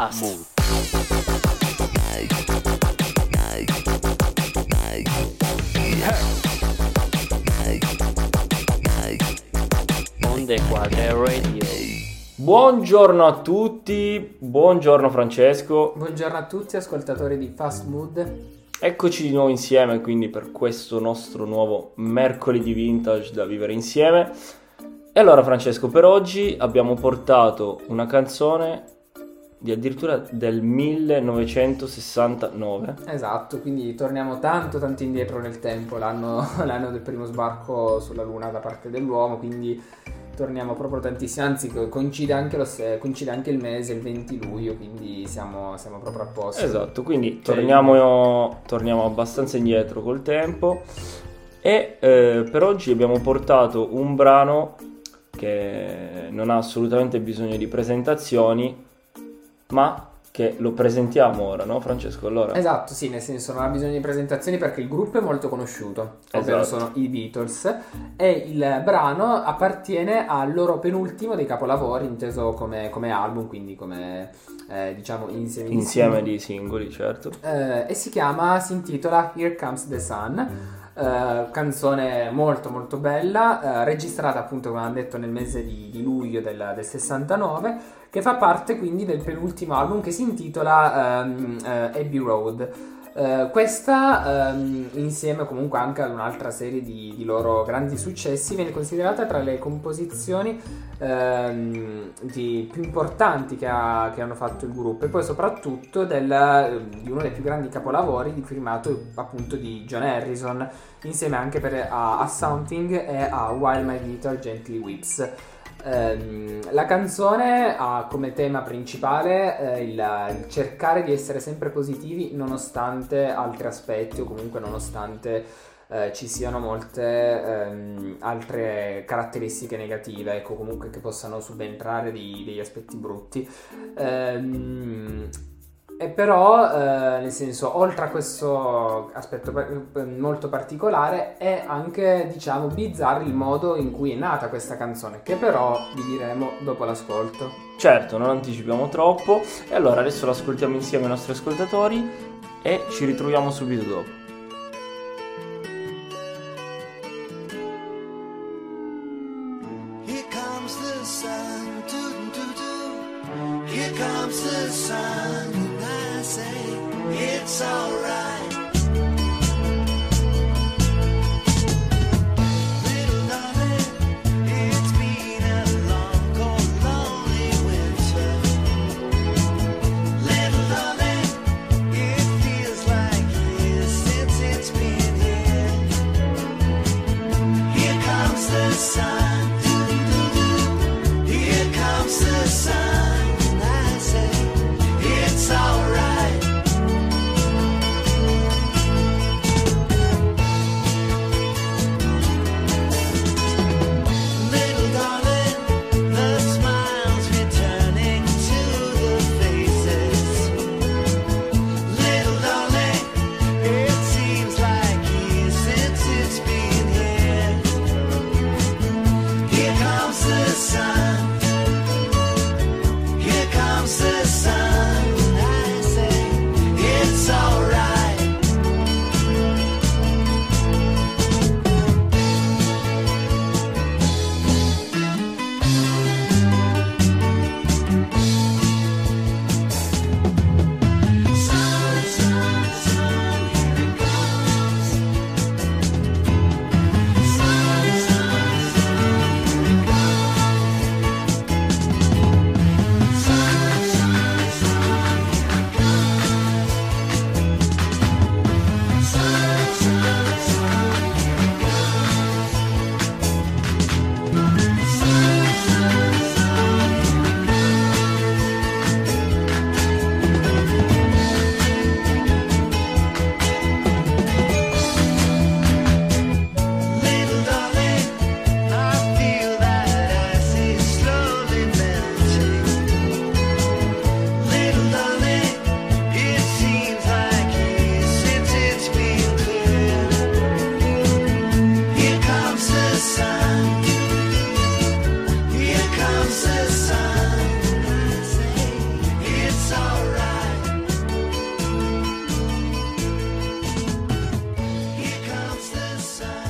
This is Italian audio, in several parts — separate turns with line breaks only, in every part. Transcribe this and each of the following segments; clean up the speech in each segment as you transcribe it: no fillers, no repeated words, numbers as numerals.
Fast. Onde Quadre Radio.
Buongiorno a tutti, buongiorno Francesco.
Buongiorno a tutti ascoltatori di Fast Mood.
Eccoci di nuovo insieme quindi per questo nostro nuovo mercoledì vintage da vivere insieme. E allora Francesco, per oggi abbiamo portato una canzone di addirittura del 1969.
Esatto, quindi torniamo tanto indietro nel tempo, l'anno del primo sbarco sulla Luna da parte dell'uomo, quindi torniamo proprio tantissimo, anzi coincide anche il mese, il 20 luglio, quindi siamo proprio a posto.
Esatto, quindi torniamo abbastanza indietro col tempo e per oggi abbiamo portato un brano che non ha assolutamente bisogno di presentazioni, ma che lo presentiamo ora, no Francesco? Allora.
Esatto, sì, nel senso non ha bisogno di presentazioni perché il gruppo è molto conosciuto, ovvero
Esatto.
sono i Beatles, e il brano appartiene al loro penultimo dei capolavori, inteso come album, quindi come diciamo
Insieme di singoli, certo.
e si intitola Here Comes the Sun. Canzone molto molto bella, registrata appunto come hanno detto nel mese di luglio del 69, che fa parte quindi del penultimo album che si intitola Abbey Road. Questa insieme comunque anche ad un'altra serie di loro grandi successi viene considerata tra le composizioni più importanti che hanno fatto il gruppo, e poi soprattutto di uno dei più grandi capolavori firmato appunto di John Harrison, insieme anche a Something e a While My Guitar Gently Weeps. La canzone ha come tema principale il cercare di essere sempre positivi nonostante altri aspetti, o comunque nonostante ci siano molte altre caratteristiche negative, ecco, comunque che possano subentrare degli aspetti brutti. E però, nel senso, oltre a questo aspetto molto particolare, è anche, diciamo, bizzarro il modo in cui è nata questa canzone, che però vi diremo dopo l'ascolto.
Certo, non anticipiamo troppo. E allora adesso l'ascoltiamo insieme ai nostri ascoltatori e ci ritroviamo subito dopo.
Here comes the sun, doo-doo-doo. Here comes the sun, and I say it's alright. Little darling, it's been a long, cold, lonely winter. Little darling, it feels like years since it's been here. Here comes the sun. Here comes the sun, and I say it's alright.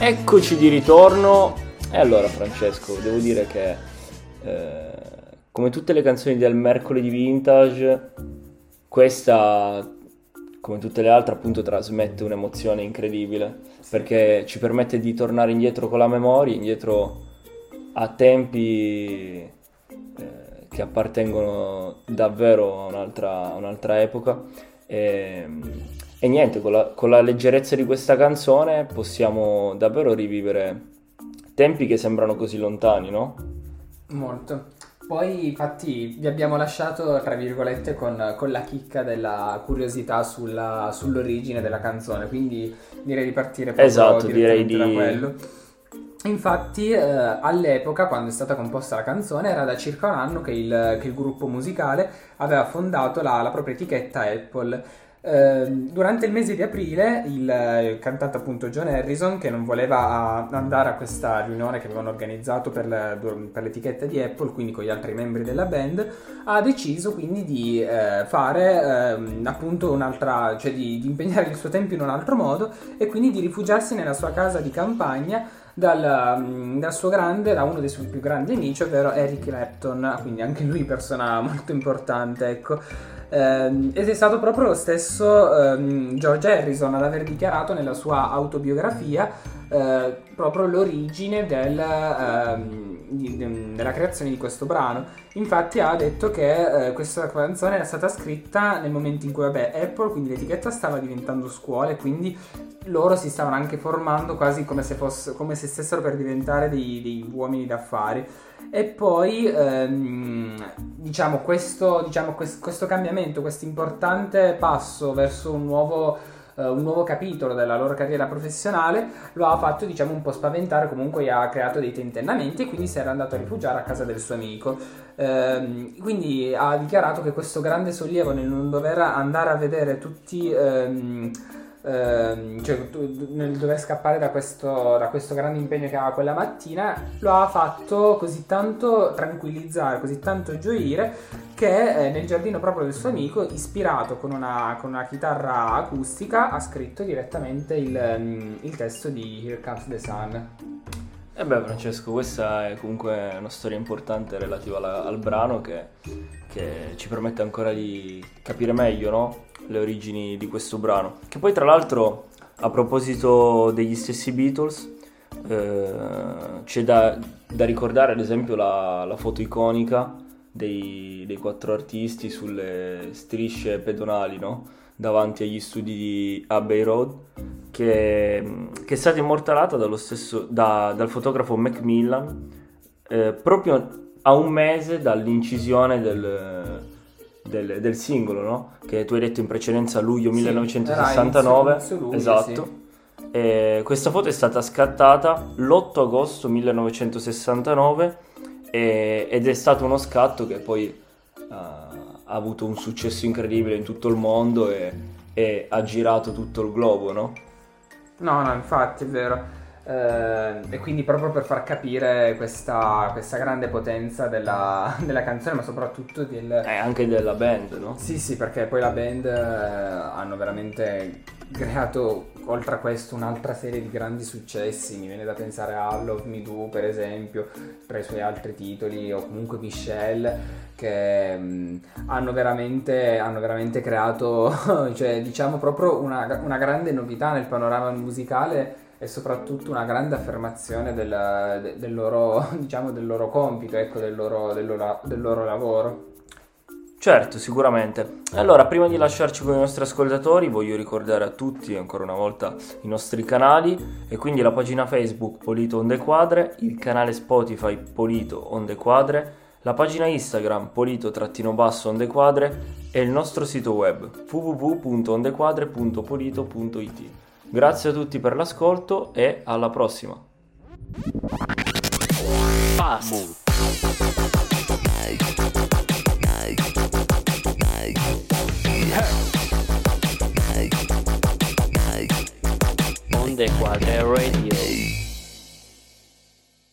Eccoci di ritorno. E allora Francesco, devo dire che come tutte le canzoni del mercoledì vintage, questa, come tutte le altre, appunto trasmette un'emozione incredibile, perché ci permette di tornare indietro con la memoria, indietro a tempi che appartengono davvero a un'altra epoca. E niente, con la leggerezza di questa canzone possiamo davvero rivivere tempi che sembrano così lontani, no?
Molto. Poi infatti vi abbiamo lasciato, tra virgolette, con la chicca della curiosità sull'origine della canzone, quindi direi di partire proprio
Esatto, direi
da quello. Infatti all'epoca, quando è stata composta la canzone, era da circa un anno che il gruppo musicale aveva fondato la propria etichetta Apple. Durante il mese di aprile il cantante appunto John Harrison, che non voleva andare a questa riunione che avevano organizzato per l'etichetta di Apple, quindi con gli altri membri della band, ha deciso quindi di fare appunto un'altra, cioè di impegnare il suo tempo in un altro modo, e quindi di rifugiarsi nella sua casa di campagna da uno dei suoi più grandi amici, ovvero Eric Clapton, quindi anche lui persona molto importante, ecco. Ed è stato proprio lo stesso George Harrison ad aver dichiarato nella sua autobiografia proprio l'origine della creazione di questo brano. Infatti ha detto che questa canzone era stata scritta nel momento in cui Apple, quindi l'etichetta, stava diventando scuola, e quindi loro si stavano anche formando quasi come se stessero per diventare dei uomini d'affari. E poi questo cambiamento, questo importante passo verso un nuovo capitolo della loro carriera professionale lo ha fatto un po' spaventare, comunque ha creato dei tentennamenti, e quindi si era andato a rifugiare a casa del suo amico. Quindi ha dichiarato che questo grande sollievo nel non dover andare a vedere tutti nel dover scappare da questo grande impegno che aveva quella mattina, lo ha fatto così tanto tranquillizzare, così tanto gioire, che nel giardino proprio del suo amico, ispirato con una chitarra acustica, ha scritto direttamente il testo di Here Comes the Sun.
E beh Francesco, questa è comunque una storia importante relativa al brano che ci permette ancora di capire meglio, no? Le origini di questo brano, che poi tra l'altro, a proposito degli stessi Beatles, c'è da ricordare ad esempio la foto iconica dei 4 artisti sulle strisce pedonali, no? Davanti agli studi di Abbey Road, che è stata immortalata dal fotografo Macmillan proprio a un mese dall'incisione del singolo, no? Che tu hai detto in precedenza, luglio 1969.
Inizio luglio,
esatto.
sì.
E questa foto è stata scattata l'8 agosto 1969 ed è stato uno scatto che poi ha avuto un successo incredibile in tutto il mondo e ha girato tutto il globo, no?
No, infatti è vero. E quindi proprio per far capire questa grande potenza della canzone, ma soprattutto
anche della band, no?
Sì, perché poi la band hanno veramente creato, oltre a questo, un'altra serie di grandi successi. Mi viene da pensare a Love Me Do, per esempio, tra i suoi altri titoli, o comunque Michelle, che hanno veramente creato cioè proprio una grande novità nel panorama musicale, e soprattutto una grande affermazione del loro compito, ecco, del loro lavoro.
Certo, sicuramente. Allora, prima di lasciarci con i nostri ascoltatori, voglio ricordare a tutti ancora una volta i nostri canali, e quindi la pagina Facebook Polito Onde Quadre, il canale Spotify Polito Onde Quadre, la pagina Instagram Polito-Onde Quadre e il nostro sito web www.ondequadre.polito.it. Grazie a tutti per l'ascolto e alla prossima.
Onde Quadre Radio.